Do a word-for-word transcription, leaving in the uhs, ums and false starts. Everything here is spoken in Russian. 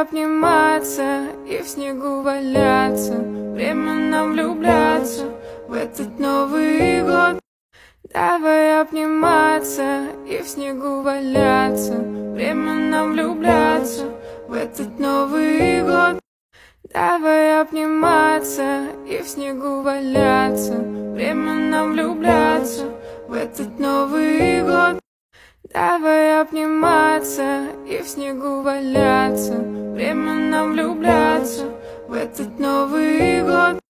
обниматься и в снегу валяться. Время нам влюбляться в этот Новый год. Давай обниматься и в снегу валяться. Время нам влюбляться в этот Новый год. Давай обниматься и в снегу валяться. Время нам влюбляться в этот Новый год. Давай обниматься и в снегу валяться. Время нам влюбляться в этот Новый год.